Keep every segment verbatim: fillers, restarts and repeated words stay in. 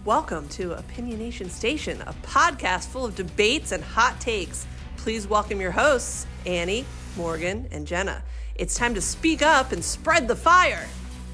Welcome to Opinionation Station, a podcast full of debates and hot takes. Please welcome your hosts, Annie, Morgan, and Jenna. It's time to speak up and spread the fire.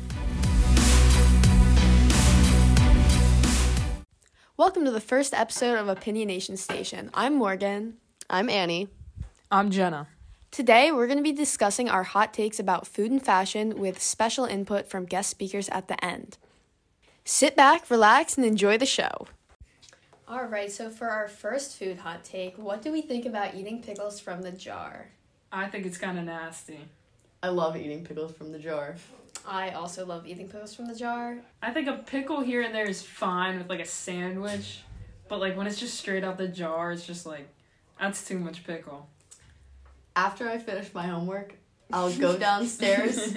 Welcome to the first episode of Opinionation Station. I'm Morgan. I'm Annie. I'm Jenna. Today, we're going to be discussing our hot takes about food and fashion with special input from guest speakers at the end. Sit back, relax, and enjoy the show. All right, so for our first food hot take, what do we think about eating pickles from the jar? I think it's kind of nasty. I love eating pickles from the jar. I also love eating pickles from the jar. I think a pickle here and there is fine with like a sandwich, but like when it's just straight out the jar, it's just like, that's too much pickle. After I finish my homework, I'll go downstairs,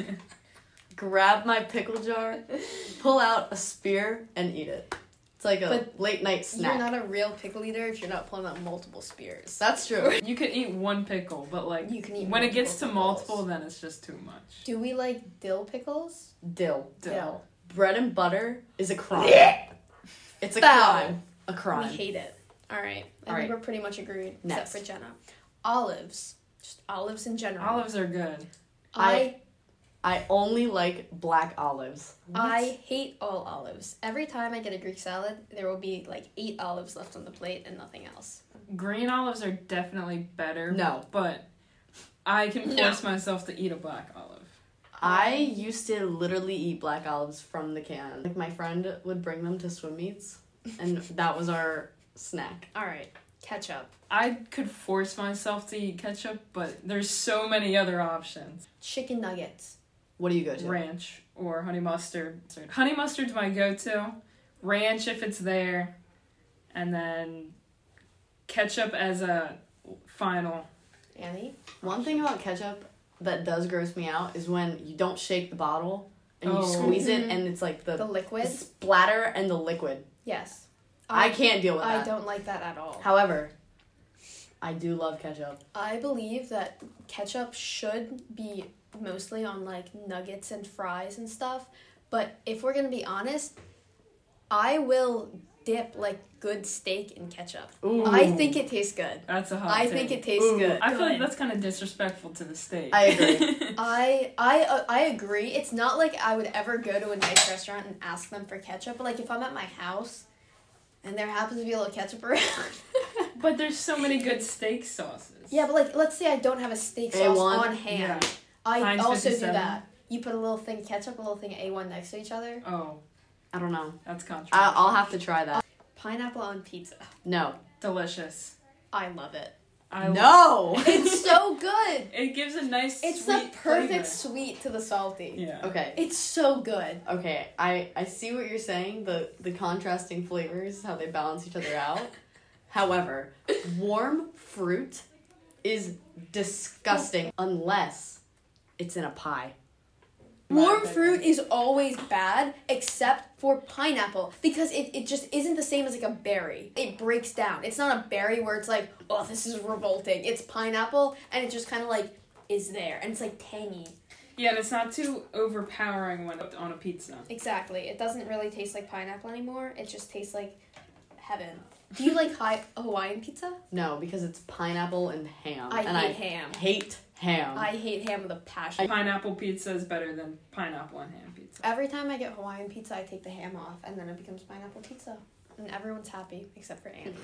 grab my pickle jar, pull out a spear, and eat it. It's like a But late night snack. You're not a real pickle eater if you're not pulling out multiple spears. That's true. You could eat one pickle, but like You can eat when it gets to multiple multiple, pickles. then it's just too much. Do we like dill pickles? Dill. Dill. Bread and butter is a crime. It's a Foul. crime. A crime. We hate it. All right. I All think right. we're pretty much agreed, Next. except for Jenna. Olives. Just olives in general. Olives are good. I I only like black olives. I hate all olives. Every time I get a Greek salad, there will be like eight olives left on the plate and nothing else. Green olives are definitely better. No. But I can No. force myself to eat a black olive. I used to literally eat black olives from the can. Like my friend would bring them to swim meets, and that was our snack. All right. Ketchup. I could force myself to eat ketchup, but there's so many other options. Chicken nuggets. What do you go to? Ranch or honey mustard. Honey mustard's my go-to. Ranch if it's there. And then ketchup as a final. Annie? One thing about ketchup that does gross me out is when you don't shake the bottle and you Oh. squeeze Mhm. it and it's like the, The liquid? the splatter and the liquid. Yes. I, can't deal with I that. don't like that at all. However, I do love ketchup. I believe that ketchup should be mostly on like nuggets and fries and stuff, but if we're gonna be honest, I will dip like good steak in ketchup. Ooh. I think it tastes good. That's a hot I take. think it tastes Ooh. good. I feel like Good. that's kind of disrespectful to the steak. I agree. I I uh, I agree. It's not like I would ever go to a nice restaurant and ask them for ketchup, but like if I'm at my house and there happens to be a little ketchup around. But there's so many good steak sauces. Yeah, but like let's say I don't have a steak A sauce one? on hand. Yeah. I Heinz also do fifty-seven. that. You put a little thing of ketchup, a little thing of A one next to each other. Oh, I don't know. that's I- controversial. I'll have to try that. Pineapple on pizza. No. Delicious. I love it. I No! It's so good. It gives a nice It's sweet the perfect flavor. sweet to the salty. Yeah. Okay. It's so good. Okay, I, I see what you're saying, the, the contrasting flavors, how they balance each other out. However, warm fruit is disgusting unless it's in a pie. Warm My fruit opinion. is always bad except for pineapple because it, it just isn't the same as like a berry. It breaks down. It's not a berry where it's like, oh, this is revolting. It's pineapple and it just kind of like is there and it's like tangy. Yeah, and it's not too overpowering when it's on a pizza. Exactly. It doesn't really taste like pineapple anymore. It just tastes like heaven. Do you like hi- Hawaiian pizza? No, because it's pineapple and ham. I and hate I ham. hate ham. I hate ham with a passion. Pineapple pizza is better than pineapple and ham pizza. Every time I get Hawaiian pizza, I take the ham off, and then it becomes pineapple pizza. And everyone's happy, except for Annie.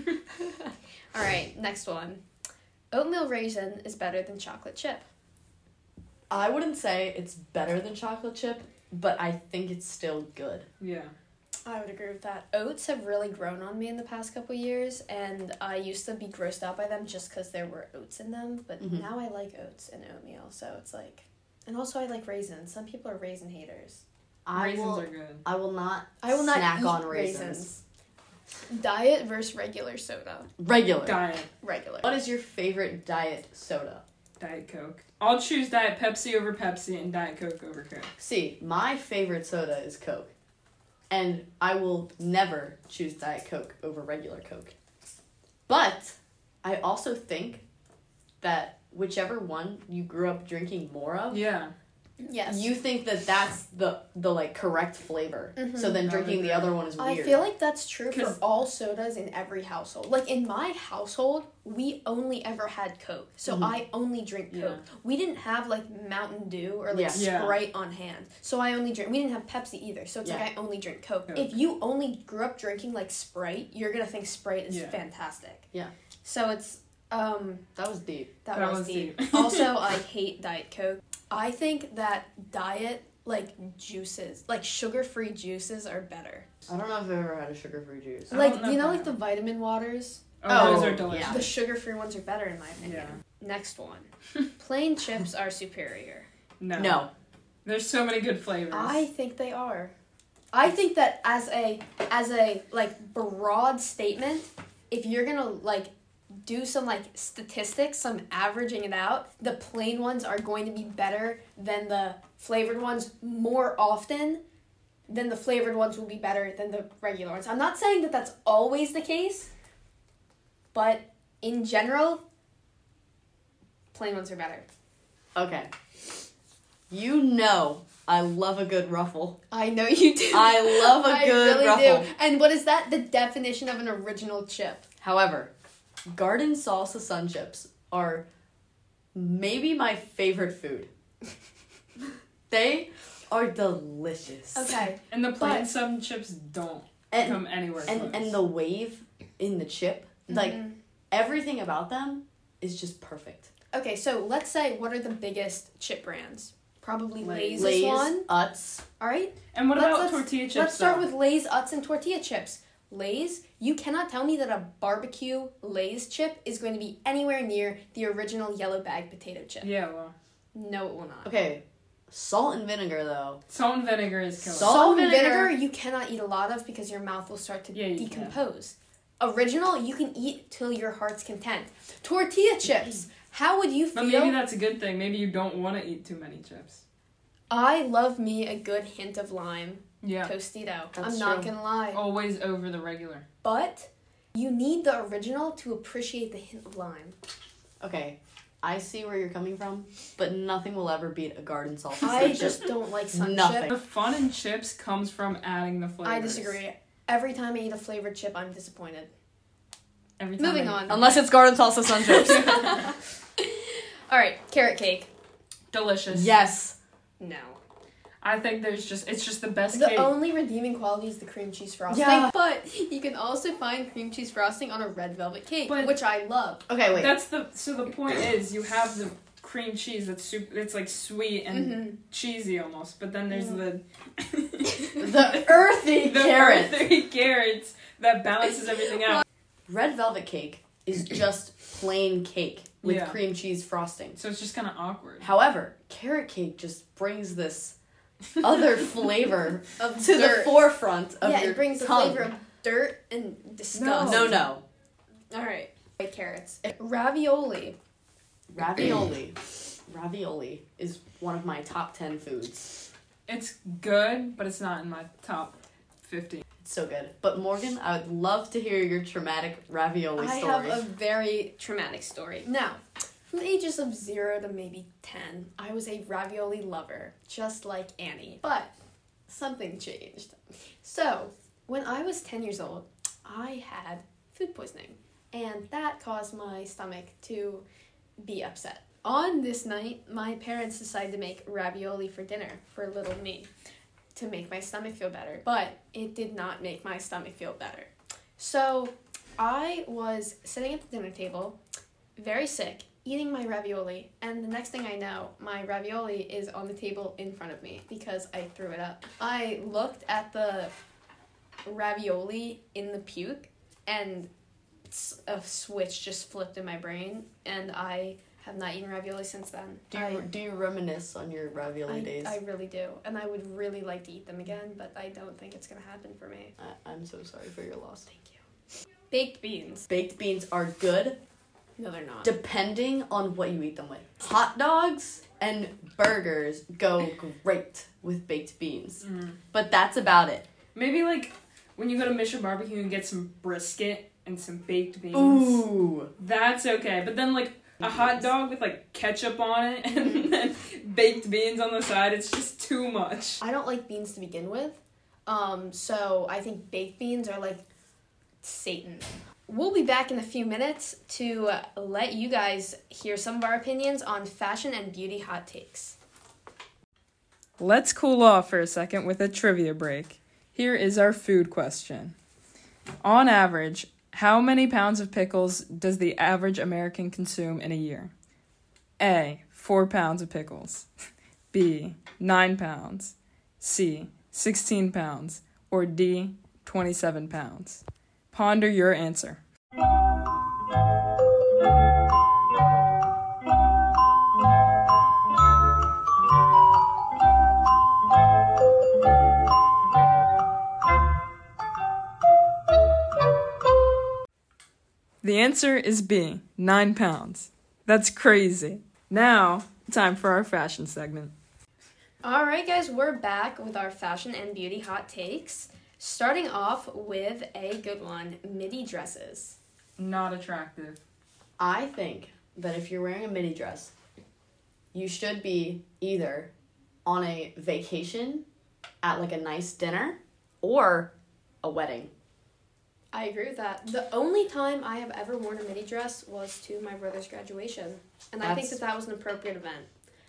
All right, next one. Oatmeal raisin is better than chocolate chip. I wouldn't say it's better than chocolate chip, but I think it's still good. Yeah. I would agree with that. Oats have really grown on me in the past couple years, and I used to be grossed out by them just because there were oats in them, but Mhm. now I like oats and oatmeal, so it's like... And also I like raisins. Some people are raisin haters. I Raisins will, are good. I will not I will not snack eat on raisins. raisins. Diet versus regular soda. Regular. Diet. Regular. What is your favorite diet soda? Diet Coke. I'll choose Diet Pepsi over Pepsi and Diet Coke over Coke. See, my favorite soda is Coke. And I will never choose Diet Coke over regular Coke. But I also think that whichever one you grew up drinking more of, Yeah. Yes. you think that that's the the like correct flavor. Mhm. So then I drinking would the agree. other one is weird. I feel like that's true for 'Cause- all sodas in every household. Like in my household, we only ever had Coke. So Mhm. I only drink Coke. Yeah. We didn't have like Mountain Dew or like Yeah. Yeah. Sprite on hand. So I only drink we didn't have Pepsi either. So it's Yeah. like I only drink Coke. Coke. If you only grew up drinking like Sprite, you're going to think Sprite is Yeah. fantastic. Yeah. So it's um that was deep. that, That was, was deep. deep. Also, I hate Diet Coke. I think that diet like juices, like sugar-free juices are better. I don't know if I've ever had a sugar-free juice. I Like, don't know you know, if I like the vitamin waters? Oh, Oh, those are yeah. delicious. The sugar-free ones are better, in my opinion. Yeah. Next one. Plain chips are superior. No. No. There's so many good flavors. I think they are. I think that as a, as a, like, broad statement, if you're gonna, like, do some, like, statistics, some averaging it out, the plain ones are going to be better than the flavored ones more often than the flavored ones will be better than the regular ones. I'm not saying that that's always the case, but in general, plain ones are better. Okay. You know I love a good ruffle. I know you do. I love a I good really ruffle. do. And what is that? The definition of an original chip. However, garden salsa sun chips are maybe my favorite food. They are delicious. Okay. and the plain But- sun chips don't And come anywhere close. and and the wave in the chip, like Mhm. everything about them is just perfect. Okay, so let's say what are the biggest chip brands? Probably Lay's, Lay's. is Lay's, one. Utz. All right. And what Let's- about let's- tortilla chips? Let's start though? with Lay's, Utz, and tortilla chips. Lay's, you cannot tell me that a barbecue Lay's chip is going to be anywhere near the original yellow bag potato chip. Yeah, well, No, it will not. Okay, salt and vinegar though. salt and vinegar is killer. Salt Salt, and and vinegar, vinegar you cannot eat a lot of because your mouth will start to Yeah, you can. decompose. Original, you can eat till your heart's content. Tortilla chips, how would you But feel? maybe that's a good thing. Maybe you don't want to eat too many chips. I love me a good hint of lime. Yeah. Tostito. That's I'm not true. gonna lie. Always over the regular. But you need the original to appreciate the hint of lime. Okay, I see where you're coming from, but nothing will ever beat a garden salsa. I sun chip. just don't like sun Nothing. chip. The fun in chips comes from adding the flavors. I disagree. Every time I eat a flavored chip, I'm disappointed. Every time Moving I- on. Unless it's garden salsa sun chips. All right, carrot cake. Delicious. Yes. No. I think there's just it's just the best The cake. only redeeming quality is the cream cheese frosting. Yeah. But you can also find cream cheese frosting on a red velvet cake, But- which I love. Okay, wait. That's the so the point is you have the cream cheese that's super it's like sweet and Mhm. cheesy almost, but then there's the The earthy the carrot. earthy carrots that balances everything out. Red velvet cake is just plain cake with Yeah. cream cheese frosting. So it's just kind of awkward. However, carrot cake just brings this other flavor Of to the dirt. forefront of yeah, your it brings tongue. the flavor of dirt and disgust. No, no. All right. White carrots. Ravioli. Ravioli. Ravioli is one of my top ten foods. It's good, but it's not in my top fifty. It's so good. But Morgan, I would love to hear your traumatic ravioli I story. have a very traumatic story. Now, from the ages of zero to maybe ten, I was a ravioli lover, just like Annie. But something changed. So, when I was ten years old, I had food poisoning, and that caused my stomach to be upset. On this night, my parents decided to make ravioli for dinner for little me to make my stomach feel better, but it did not make my stomach feel better. So, I was sitting at the dinner table, very sick, eating my ravioli, and the next thing I know, my ravioli is on the table in front of me because I threw it up. I looked at the ravioli in the puke, and s- a switch just flipped in my brain, and I have not eaten ravioli since then. do you I, do you reminisce on your ravioli I, days? I really do, and I would really like to eat them again, but I don't think it's gonna happen for me. I, I'm so sorry for your loss. Thank you. Baked beans. Baked beans are good No, they're not. depending on what you eat them with. Hot dogs and burgers go great with baked beans. Mm. But that's about it. Maybe like when you go to Mission Barbecue and get some brisket and some baked beans. Ooh. That's okay. But then like a hot dog with like ketchup on it and then baked beans on the side. It's just too much. I don't like beans to begin with. Um, so I think baked beans are like Satan. We'll be back in a few minutes to uh, let you guys hear some of our opinions on fashion and beauty hot takes. Let's cool off for a second with a trivia break. Here is our food question. On average, how many pounds of pickles does the average American consume in a year? A, four pounds of pickles. B, nine pounds. C, sixteen pounds. Or D, twenty-seven pounds. Ponder your answer. The answer is B, nine pounds. That's crazy. Now, time for our fashion segment. All right, guys, we're back with our fashion and beauty hot takes. Starting off with a good one, midi dresses. Not attractive. I think that if you're wearing a midi dress, you should be either on a vacation at like a nice dinner or a wedding. I agree with that. The only time I have ever worn a midi dress was to my brother's graduation, and I think That's- that that was an appropriate event.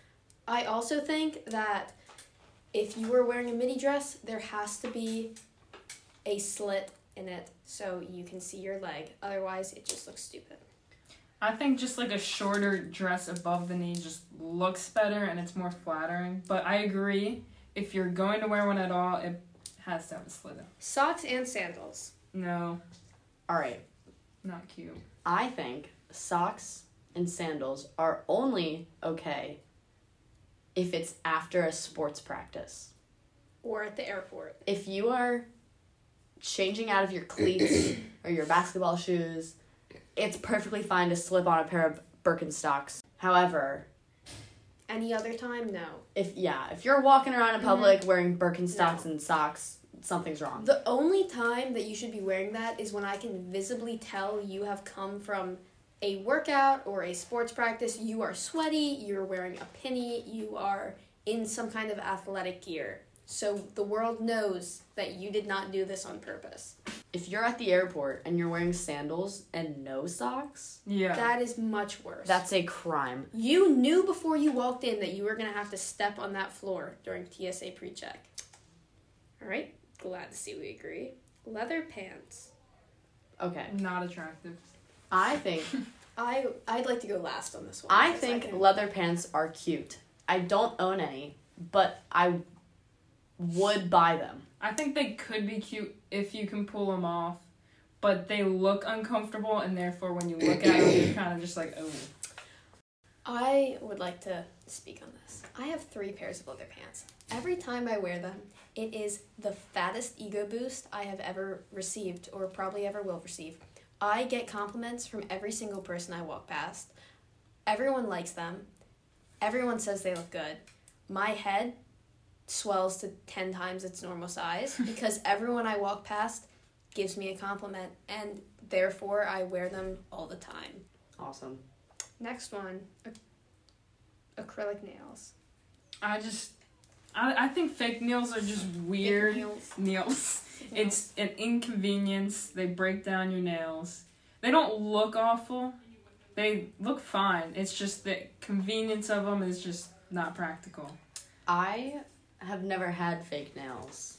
I also think that if you were wearing a midi dress, there has to be a slit in it so you can see your leg. Otherwise, it just looks stupid. I think just like a shorter dress above the knee just looks better and it's more flattering. But I agree, if you're going to wear one at all, it has to have a slit in. Socks and sandals. No, All right. not cute. I think socks and sandals are only okay if it's after a sports practice. Or at the airport. If you are changing out of your cleats or your basketball shoes, it's perfectly fine to slip on a pair of Birkenstocks. However, Any other time, no. if yeah, if you're walking around in public wearing Birkenstocks and socks, something's wrong. The only time that you should be wearing that is when I can visibly tell you have come from a workout or a sports practice. You are sweaty, you're wearing a penny, you are in some kind of athletic gear. So the world knows that you did not do this on purpose. If you're at the airport and you're wearing sandals and no socks, Yeah. That is much worse. that's a crime. You knew before you walked in that you were going to have to step on that floor during T S A pre-check. All right, glad to see we agree. Leather pants. Okay. Not attractive. I think I, I'd like to go last on this one. I because think can- leather pants are cute. I don't own any, but I would buy them. I think they could be cute if you can pull them off, but they look uncomfortable, and therefore when you look at them, you're kind of just like, oh. I would like to speak on this. I have three pairs of leather pants. Every time I wear them, it is the fattest ego boost I have ever received, or probably ever will receive. I get compliments from every single person I walk past. Everyone likes them. Everyone says they look good. My head swells to ten times its normal size because everyone I walk past gives me a compliment, and therefore I wear them all the time. Awesome. Next one, ac- acrylic nails. I just, I, I think fake nails are just weird. Fake nails. Nails. It's an inconvenience. They break down your nails. They don't look awful. They look fine. It's just the convenience of them is just not practical. I have never had fake nails.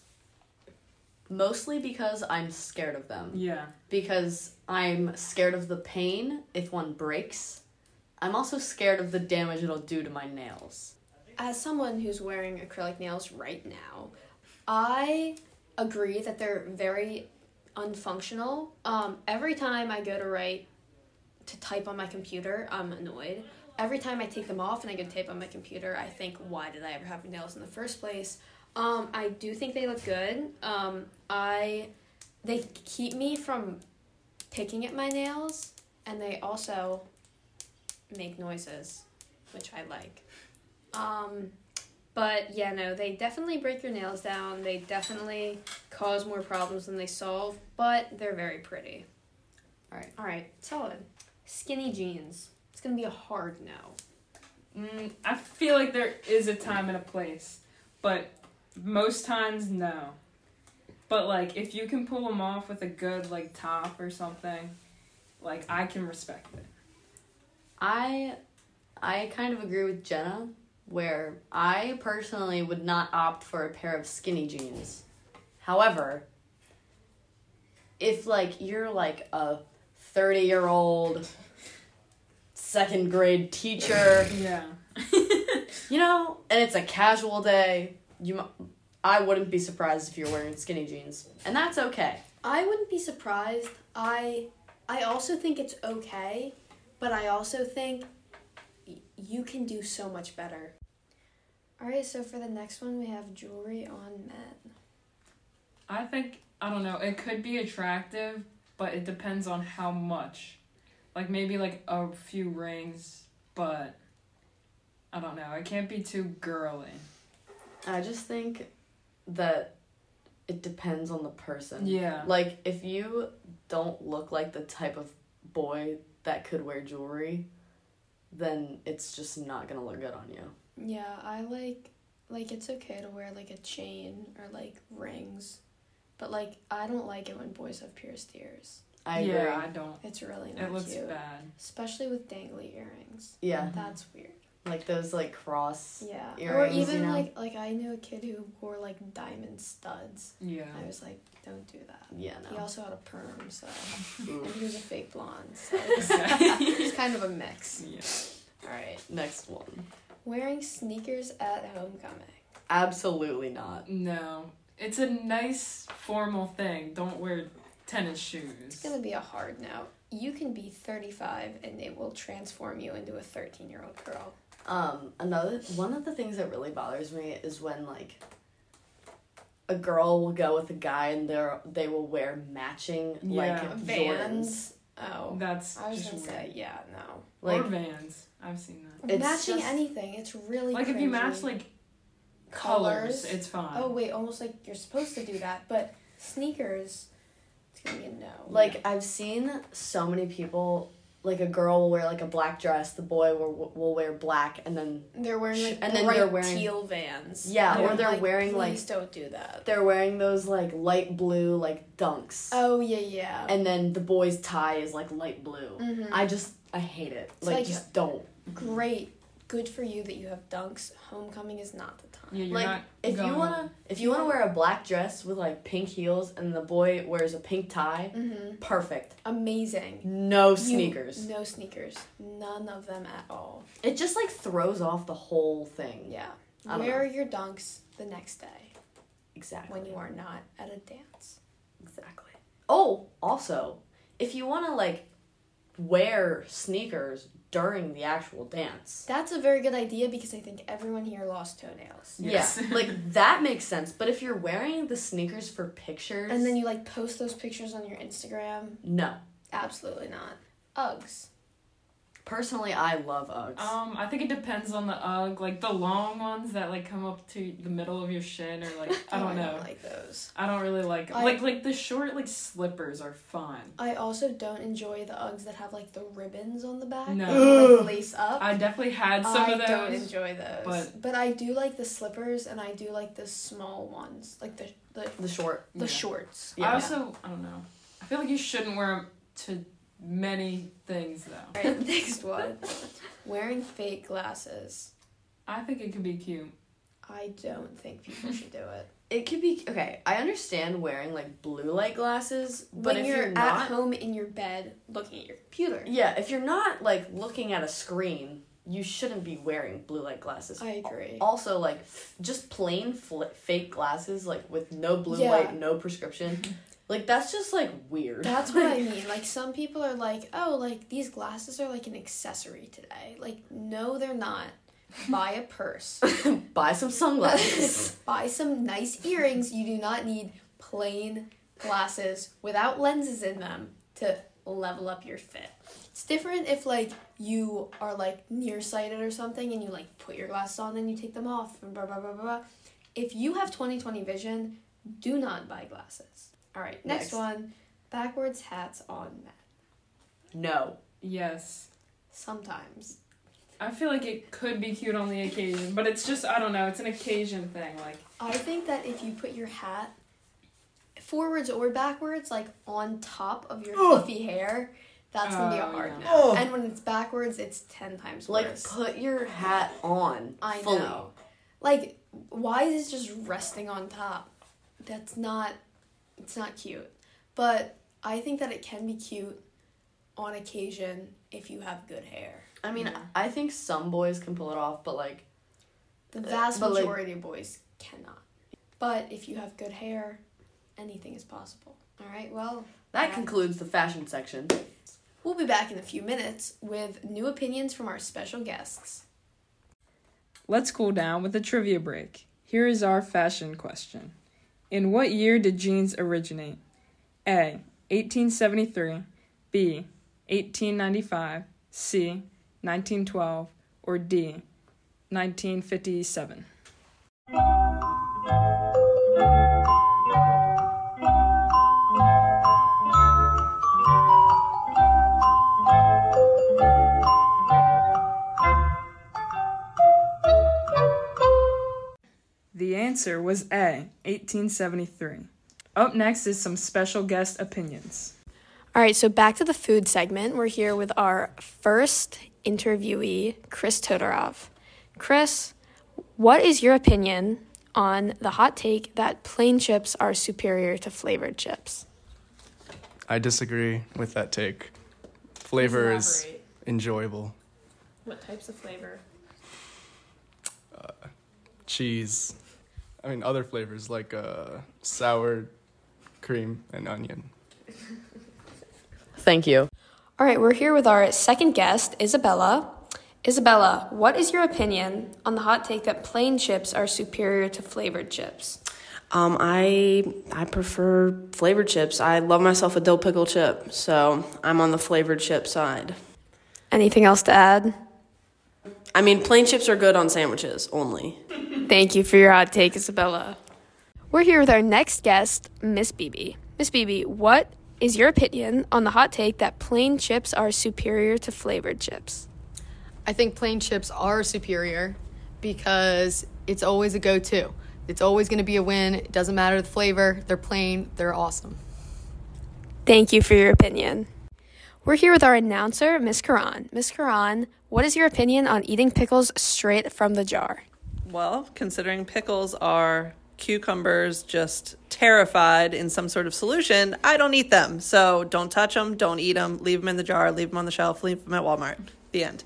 Mostly because I'm scared of them. Yeah. Because I'm scared of the pain if one breaks. I'm also scared of the damage it'll do to my nails. As someone who's wearing acrylic nails right now, I agree that they're very unfunctional. Um, every time I go to write, to type on my computer, I'm annoyed. Every time I take them off and I go to type on my computer, I think, why did I ever have nails in the first place? Um, I do think they look good. Um, I, they keep me from picking at my nails, and they also make noises, which I like. Um, but yeah, no, they definitely break your nails down. They definitely cause more problems than they solve, but they're very pretty. Alright. All right, solid. Skinny jeans. It's gonna be a hard no. Mm, I feel like there is a time and a place, but most times, no. But, like, if you can pull them off with a good, like, top or something, like, I can respect it. I, I kind of agree with Jenna, where I personally would not opt for a pair of skinny jeans. However, if, like, you're, like, a thirty-year-old second grade teacher, Yeah. you know, and it's a casual day, you, mu- I wouldn't be surprised if you're wearing skinny jeans, and that's okay. I wouldn't be surprised. I I also think it's okay, but I also think y- you can do so much better. All right, so for the next one, we have jewelry on men. I think, I don't know, it could be attractive, but it depends on how much. Like, maybe, like, a few rings, but I don't know. It can't be too girly. I just think that it depends on the person. Yeah. Like, if you don't look like the type of boy that could wear jewelry, then it's just not gonna look good on you. Yeah, I like, like, it's okay to wear, like, a chain or, like, rings. But, like, I don't like it when boys have pierced ears. I yeah, agree. I don't. It's really not It looks cute. bad. Especially with dangly earrings. Yeah. That's weird. Like those, like, cross Yeah. Or earrings, even, you know? like, like, I knew a kid who wore, like, diamond studs. Yeah. I was like, don't do that. Yeah, He no. also had a perm, so... Ooh. And he was a fake blonde, so it was, it was kind of a mix. Yeah. Alright. Next one. Wearing sneakers at homecoming. Absolutely not. No. It's a nice formal thing. Don't wear tennis shoes. It's gonna be a hard no. You can be thirty-five and it will transform you into a thirteen-year-old girl. Um, another one of the things that really bothers me is when, like, a girl will go with a guy and they are they will wear matching Yeah. like Vans. Jordans. Oh. That's I was just gonna weird. say, yeah, no. Like or Vans. I've seen that. It's Matching just- anything, it's really Like, if you cringy. match, like, colors, Colors? it's fine. Oh, wait, almost like you're supposed to do that, but sneakers, it's gonna be a no. Like, I've seen so many people, like, a girl will wear, like, a black dress, the boy will, will wear black, and then, They're wearing, like, And the then bright they're wearing- teal Vans. yeah, And or I'm they're wearing, like, please don't do that. they're wearing those, like, light blue, like, dunks. Oh, yeah, yeah. And then the boy's tie is, like, light blue. Mhm. I just, I hate it. It's Like, like- just don't. Great. Good for you that you have dunks. Homecoming is not the time. Yeah, you're Like, not if going... you wanna, if you wanna wear a black dress with, like, pink heels and the boy wears a pink tie, Mm-hmm. perfect. Amazing. No You- sneakers. no sneakers. None of them at all. It just, like, throws off the whole thing. Yeah. I don't Wear your dunks the next day Exactly. when you are not at a dance. Exactly. Oh, also, if you wanna, like, wear sneakers during the actual dance. That's a very good idea because I think everyone here lost toenails. Yes. Yeah, like, that makes sense. But if you're wearing the sneakers for pictures... And then you like post those pictures on your Instagram. No. Absolutely not. Uggs. Personally, I love Uggs. Um, I think it depends on the Ugg. Like, the long ones that, like, come up to the middle of your shin or, like, I don't Oh, know. I don't like those. I don't really like them. I- Like, like, the short, like, slippers are fine. I also don't enjoy the Uggs that have like the ribbons on the back. No. that, like lace up. I definitely had some I of those. don't enjoy those. but- But, I do like the slippers and I do like the small ones. Like the the, the short. the Yeah. shorts. Yeah. I also, I don't know. I feel like you shouldn't wear them to many things, though. Alright, next one. Wearing fake glasses. I think it could be cute. I don't think people should do it. It could be... Okay, I understand wearing, like, blue light glasses, but when if you're, you're, at not... home in your bed looking at your computer. Yeah, if you're not, like, looking at a screen, you shouldn't be wearing blue light glasses. I agree. Also, like, f- just plain fl- fake glasses, like, with no blue Yeah. light, no prescription. Like, that's just, like, weird. That's what I mean. Like, some people are like, oh, like, these glasses are like an accessory today. Like, no, they're not. Buy a purse. Buy some sunglasses. Buy some nice earrings. You do not need plain glasses without lenses in them to level up your fit. It's different if, like, you are, like, nearsighted or something and you, like, put your glasses on and you take them off and blah, blah, blah, blah, blah. If you have twenty twenty vision, do not buy glasses. All right, next, Next. one. Backwards hats on men. No. Yes. Sometimes. I feel like it could be cute on the occasion, but it's just, I don't know, it's an occasion thing. Like, I think that if you put your hat forwards or backwards, like on top of your fluffy hair, that's going to be a Oh, hard yeah. no. Oh. And when it's backwards, it's ten times Like, worse. put your hat on. I fully. know. Like, why is it just resting on top? That's not, it's not cute. But I think that it can be cute on occasion if you have good hair. I mean, I think some boys can pull it off, but like, The vast But, like- majority of boys cannot. But if you have good hair, anything is possible. All right, well, that yeah. concludes the fashion section. We'll be back in a few minutes with new opinions from our special guests. let's cool down with a trivia break. Here is our fashion question. In what year did jeans originate? A. eighteen seventy-three, B. eighteen ninety-five, C. nineteen twelve, or D. nineteen fifty-seven. The answer was A, eighteen seventy-three. Up next is some special guest opinions. All right, so back to the food segment. We're here with our first interviewee, Chris Todorov. Chris, what is your opinion on the hot take that plain chips are superior to flavored chips? I disagree with that take. Flavor is Elaborate. enjoyable. What types of flavor? Cheese. I mean, other flavors like uh, sour cream and onion. Thank you. All right, we're here with our second guest, Isabella. Isabella, what is your opinion on the hot take that plain chips are superior to flavored chips? Um, I I prefer flavored chips. I love myself a dill pickle chip, so I'm on the flavored chip side. Anything else to add? I mean, plain chips are good on sandwiches only. Thank you for your hot take, Isabella. We're here with our next guest, Miss Beebe. Miss Beebe, what is your opinion on the hot take that plain chips are superior to flavored chips? I think plain chips are superior because it's always a go-to. It's always going to be a win. It doesn't matter the flavor. They're plain. They're awesome. Thank you for your opinion. We're here with our announcer, Miss Karan. Miss Karan, what is your opinion on eating pickles straight from the jar? Well, considering pickles are cucumbers just terrified in some sort of solution, I don't eat them. So don't touch them, don't eat them, leave them in the jar, leave them on the shelf, leave them at Walmart. The end.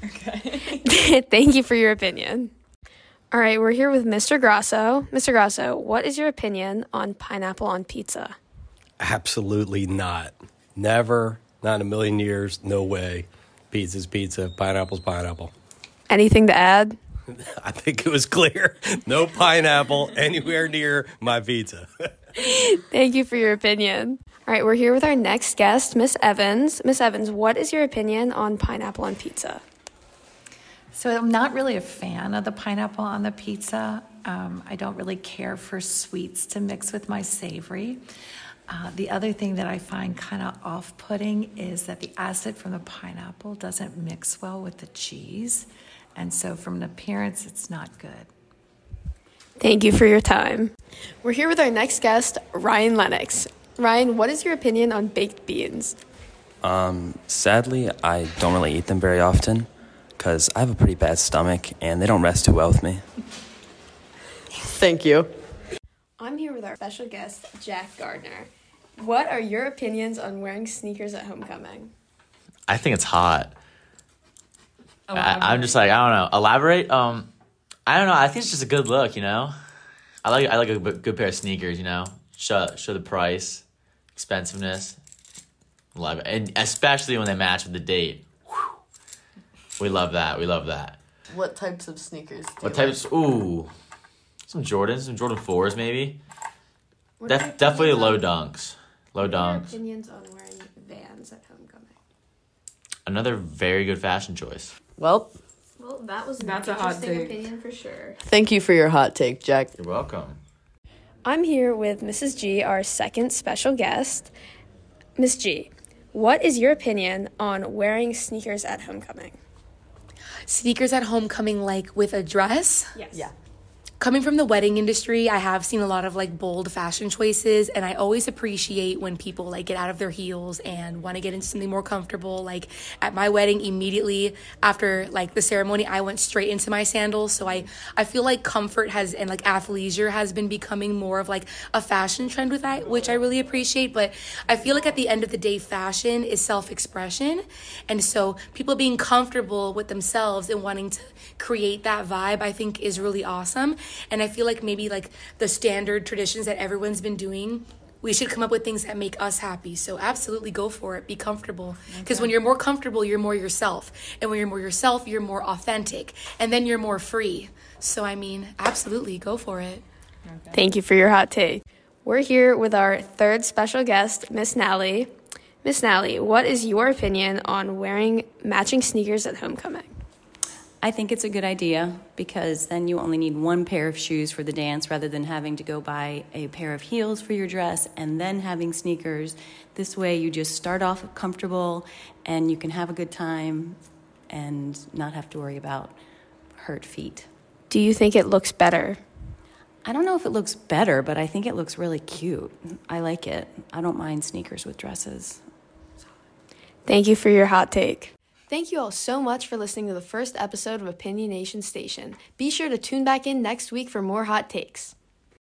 Okay. Thank you for your opinion. All right, we're here with Mister Grasso. Mister Grasso, what is your opinion on pineapple on pizza? Absolutely not. Never, not in a million years, no way. Pizza's pizza, pineapple's pineapple. Anything to add? I think it was clear. No pineapple anywhere near my pizza. Thank you for your opinion. All right, we're here with our next guest, Miss Evans. Miss Evans, what is your opinion on pineapple on pizza? So I'm not really a fan of the pineapple on the pizza. Um, I don't really care for sweets to mix with my savory. Uh, the other thing that I find kind of off-putting is that the acid from the pineapple doesn't mix well with the cheese. And so from an appearance, it's not good. Thank you for your time. We're here with our next guest, Ryan Lennox. Ryan, what is your opinion on baked beans? Um, sadly, I don't really eat them very often because I have a pretty bad stomach and they don't rest too well with me. Thank you. I'm here with our special guest, Jack Gardner. What are your opinions on wearing sneakers at homecoming? I think it's hot. I, I'm just like, I don't know. Elaborate? Um, I don't know. I think it's just a good look, you know? I like I like a b- good pair of sneakers, you know? Show, show the price, expensiveness. Love it. And especially when they match with the date. Whew. We love that. We love that. What types of sneakers do What you types? Ooh. Some Jordans, some Jordan fours maybe. What are Def, your definitely opinions low on- dunks. Low What are your dunks. opinions on wearing Vans at homecoming? Another very good fashion choice. Well, Well, that was an That's a hot interesting take. opinion for sure. thank you for your hot take, Jack. You're welcome. I'm here with Missus G, our second special guest. Miss G, what is your opinion on wearing sneakers at homecoming? sneakers at homecoming, like with a dress. Yes. Yeah. Coming from the wedding industry, I have seen a lot of like bold fashion choices, and I always appreciate when people like get out of their heels and want to get into something more comfortable. Like at my wedding, immediately after like the ceremony, I went straight into my sandals. So I, I feel like comfort has and like athleisure has been becoming more of like a fashion trend with that, which I really appreciate. But I feel like at the end of the day, fashion is self-expression, and so people being comfortable with themselves and wanting to create that vibe, I think is really awesome. And I feel like maybe like the standard traditions that everyone's been doing, we should come up with things that make us happy. So absolutely go for it. Be comfortable. Because okay. when you're more comfortable, you're more yourself. And when you're more yourself, you're more authentic. And then you're more free. So, I mean, absolutely go for it. Okay. Thank you for your hot take. We're here with our third special guest, Miss Nally. Miss Nally, what is your opinion on wearing matching sneakers at homecoming? I think it's a good idea because then you only need one pair of shoes for the dance rather than having to go buy a pair of heels for your dress and then having sneakers. This way you just start off comfortable and you can have a good time and not have to worry about hurt feet. Do you think it looks better? I don't know if it looks better, but I think it looks really cute. I like it. I don't mind sneakers with dresses. Thank you for your hot take. Thank you all so much for listening to the first episode of Opinionation Station. Be sure to tune back in next week for more hot takes.